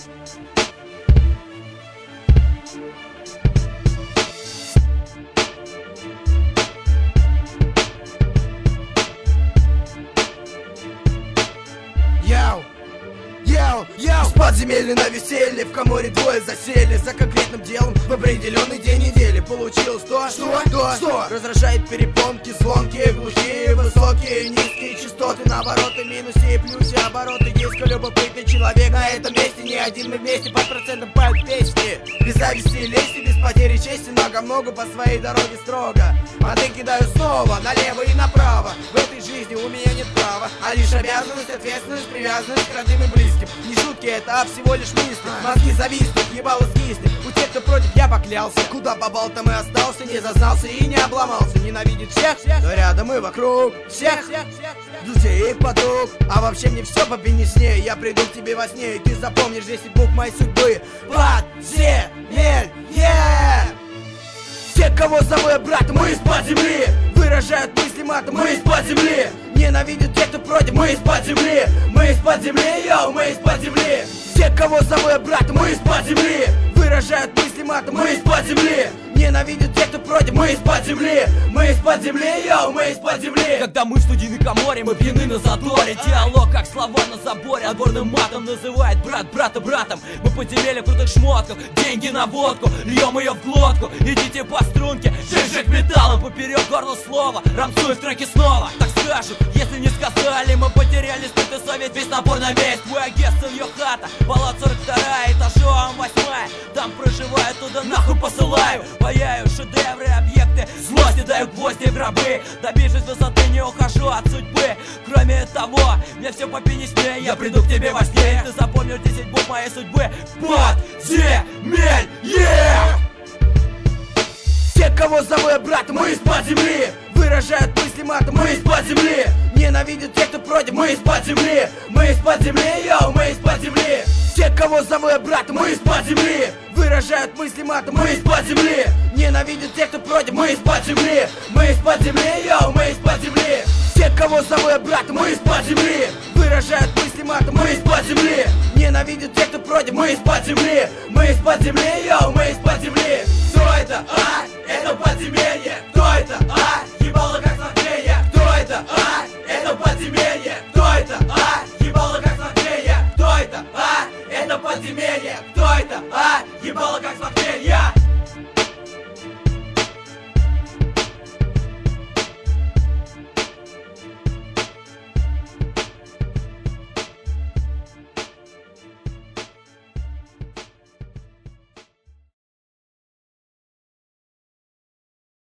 С подземелья на веселье, в коморе двое засели. За конкретным делом в определенный день недели. Получилось то, что раздражает перепонки, звонкие, глухие, высокие, низкие частоты, навороты, минусе и плюсе, обороты. Диско, любопытный человек на этом месте. Не один мы вместе, под процентом поют песни. Без зависти и лести, без потери чести. Много по своей дороге строго. Модель кидаю снова, налево и направо. В этой жизни у меня нет права, а лишь обязанность, ответственность, привязанность к родным и близким. Не шутки, это всего лишь мысли. Мозги зависнут, ебало скиснет. У тех, кто против, я поклялся. Куда попал, там и остался, не зазнался и не обломался. Ненавидит всех, но рядом и вокруг всех друзей и подруг. А вообще мне все по пенесне. Я приду к тебе во сне, и ты запомнишь 10 букв моей судьбы. Подземелье. Те, кого зову я брат, мы из-под земли. Выражают мысли матом, мы из-под земли. Ненавидят тех, кто против, мы из-под земли. Мы из-под земли, йоу, мы из-под земли. Те, кого зову я брат, мы из-под земли. Выражают мысли матом, мы из-под земли. Ненавидят тех, кто против, мы из-под земли. Мы из-под земли, йоу, мы из-под земли. Когда мы в студийной коморе, мы пьяны на задоре. Диалог, как слова на заборе. Отборным матом называет брат брата братом. Мы подземелья в крутых шмотках, деньги на водку, льем ее в глотку. Идите по струнке, жик металлом поперек горла слова. Рамсуй в треке снова, так скажут. Если не сказали, мы потеряли стыд и совесть. Весь набор на весь, твой агент, сын, ее хата. Палат 42, этажом 8. Там проживаю, туда нахуй посылаю. Паяю шедевры, объекты злости, даю гвозди в гробы. Добившись высоты, не ухожу от судьбы. Кроме того, мне все по пенесне. Я приду к тебе во сне, ты запомнишь 10 букв моей судьбы. Подземелье. Те, кого зову я брат, мы из-под земли. Выражают мысли матом, мы из-под земли. Ненавидят тех, кто против, мы из-под земли. Мы из-под земли, йоу, мы из-под земли. Те, кого зову я брат, мы из-под земли. Выражают мысли матом, мы из-под земли. Ненавидят тех, кто против, мы из-под земли. Мы из-под земли, йоу, мы из-под земли. Те, кого зову я брат, мы из-под земли. Выражают мысли матом, мы из-под земли. Ненавидят тех, кто против, мы из-под земли. Мы из-под земли,